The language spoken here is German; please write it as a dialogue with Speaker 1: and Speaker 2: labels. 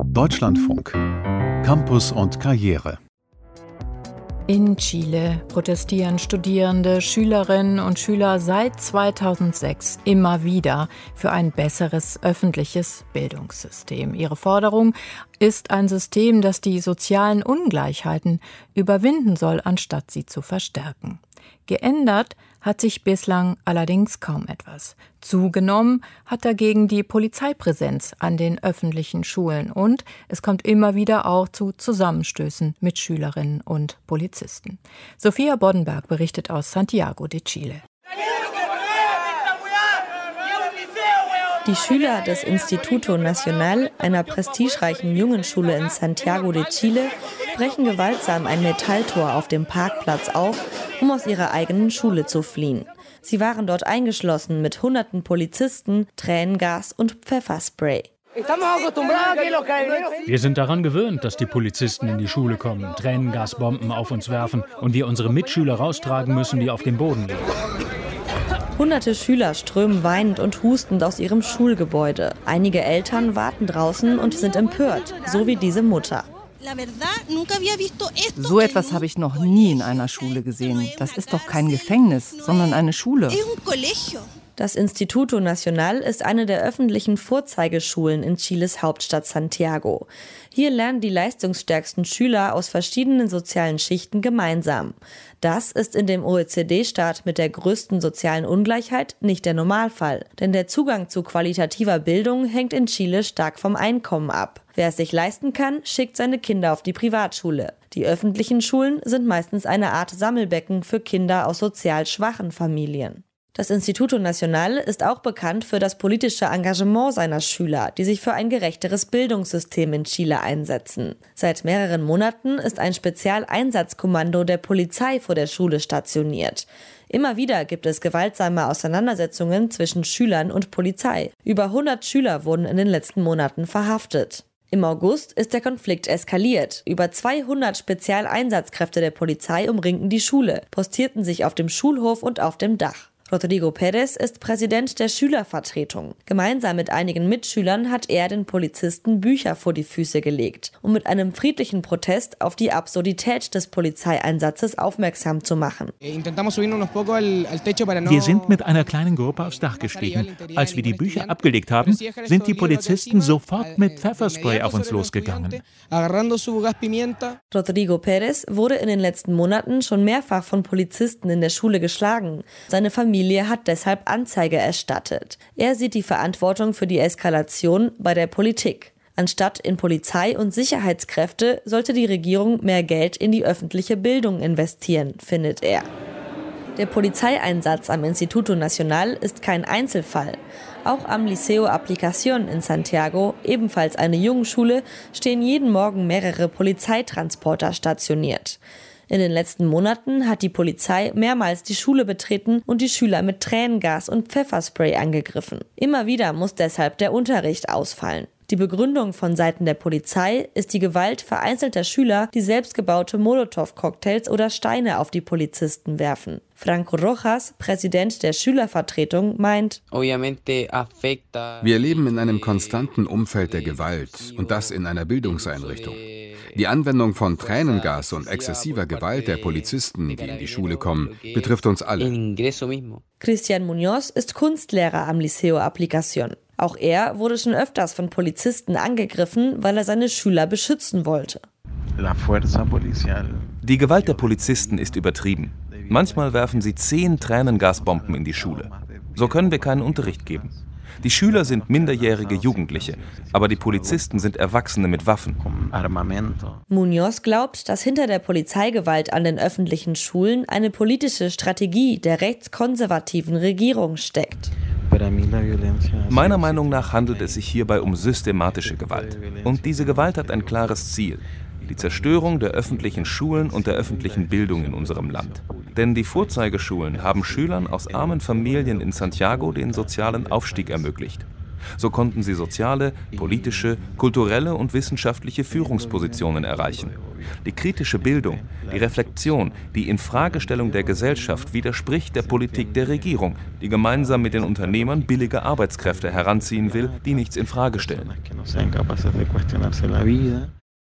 Speaker 1: Deutschlandfunk. Campus und Karriere.
Speaker 2: In Chile protestieren Studierende, Schülerinnen und Schüler seit 2006 immer wieder für ein besseres öffentliches Bildungssystem. Ihre Forderung ist ein System, das die sozialen Ungleichheiten überwinden soll, anstatt sie zu verstärken. Geändert hat sich bislang allerdings kaum etwas. Zugenommen hat dagegen die Polizeipräsenz an den öffentlichen Schulen und es kommt immer wieder auch zu Zusammenstößen mit Schülerinnen und Polizisten. Sophia Boddenberg berichtet aus Santiago de Chile.
Speaker 3: Die Schüler des Instituto Nacional, einer prestigereichen Jungenschule in Santiago de Chile, brechen gewaltsam ein Metalltor auf dem Parkplatz auf, um aus ihrer eigenen Schule zu fliehen. Sie waren dort eingeschlossen mit hunderten Polizisten, Tränengas und Pfefferspray.
Speaker 4: Wir sind daran gewöhnt, dass die Polizisten in die Schule kommen, Tränengasbomben auf uns werfen und wir unsere Mitschüler raustragen müssen, die auf dem Boden liegen.
Speaker 3: Hunderte Schüler strömen weinend und hustend aus ihrem Schulgebäude. Einige Eltern warten draußen und sind empört, so wie diese Mutter.
Speaker 5: So etwas habe ich noch nie in einer Schule gesehen. Das ist doch kein Gefängnis, sondern eine Schule.
Speaker 3: Das Instituto Nacional ist eine der öffentlichen Vorzeigeschulen in Chiles Hauptstadt Santiago. Hier lernen die leistungsstärksten Schüler aus verschiedenen sozialen Schichten gemeinsam. Das ist in dem OECD-Staat mit der größten sozialen Ungleichheit nicht der Normalfall. Denn der Zugang zu qualitativer Bildung hängt in Chile stark vom Einkommen ab. Wer es sich leisten kann, schickt seine Kinder auf die Privatschule. Die öffentlichen Schulen sind meistens eine Art Sammelbecken für Kinder aus sozial schwachen Familien. Das Instituto Nacional ist auch bekannt für das politische Engagement seiner Schüler, die sich für ein gerechteres Bildungssystem in Chile einsetzen. Seit mehreren Monaten ist ein Spezialeinsatzkommando der Polizei vor der Schule stationiert. Immer wieder gibt es gewaltsame Auseinandersetzungen zwischen Schülern und Polizei. Über 100 Schüler wurden in den letzten Monaten verhaftet. Im August ist der Konflikt eskaliert. Über 200 Spezialeinsatzkräfte der Polizei umringten die Schule, postierten sich auf dem Schulhof und auf dem Dach. Rodrigo Pérez ist Präsident der Schülervertretung. Gemeinsam mit einigen Mitschülern hat er den Polizisten Bücher vor die Füße gelegt, um mit einem friedlichen Protest auf die Absurdität des Polizeieinsatzes aufmerksam zu machen.
Speaker 6: Wir sind mit einer kleinen Gruppe aufs Dach gestiegen. Als wir die Bücher abgelegt haben, sind die Polizisten sofort mit Pfefferspray auf uns losgegangen.
Speaker 3: Rodrigo Pérez wurde in den letzten Monaten schon mehrfach von Polizisten in der Schule geschlagen. Seine Familie hat deshalb Anzeige erstattet. Er sieht die Verantwortung für die Eskalation bei der Politik. Anstatt in Polizei und Sicherheitskräfte sollte die Regierung mehr Geld in die öffentliche Bildung investieren, findet er. Der Polizeieinsatz am Instituto Nacional ist kein Einzelfall. Auch am Liceo Aplicación in Santiago, ebenfalls eine Jungenschule, stehen jeden Morgen mehrere Polizeitransporter stationiert. In den letzten Monaten hat die Polizei mehrmals die Schule betreten und die Schüler mit Tränengas und Pfefferspray angegriffen. Immer wieder muss deshalb der Unterricht ausfallen. Die Begründung von Seiten der Polizei ist die Gewalt vereinzelter Schüler, die selbstgebaute Molotow-Cocktails oder Steine auf die Polizisten werfen. Franco Rojas, Präsident der Schülervertretung, meint:
Speaker 7: Wir leben in einem konstanten Umfeld der Gewalt und das in einer Bildungseinrichtung. Die Anwendung von Tränengas und exzessiver Gewalt der Polizisten, die in die Schule kommen, betrifft uns alle.
Speaker 3: Cristian Muñoz ist Kunstlehrer am Liceo Aplicación. Auch er wurde schon öfters von Polizisten angegriffen, weil er seine Schüler beschützen wollte.
Speaker 8: Die Gewalt der Polizisten ist übertrieben. Manchmal werfen sie 10 Tränengasbomben in die Schule. So können wir keinen Unterricht geben. Die Schüler sind minderjährige Jugendliche, aber die Polizisten sind Erwachsene mit Waffen.
Speaker 3: Muñoz glaubt, dass hinter der Polizeigewalt an den öffentlichen Schulen eine politische Strategie der rechtskonservativen Regierung steckt.
Speaker 8: Meiner Meinung nach handelt es sich hierbei um systematische Gewalt. Und diese Gewalt hat ein klares Ziel: die Zerstörung der öffentlichen Schulen und der öffentlichen Bildung in unserem Land. Denn die Vorzeigeschulen haben Schülern aus armen Familien in Santiago den sozialen Aufstieg ermöglicht. So konnten sie soziale, politische, kulturelle und wissenschaftliche Führungspositionen erreichen. Die kritische Bildung, die Reflexion, die Infragestellung der Gesellschaft widerspricht der Politik der Regierung, die gemeinsam mit den Unternehmern billige Arbeitskräfte heranziehen will, die nichts infrage stellen.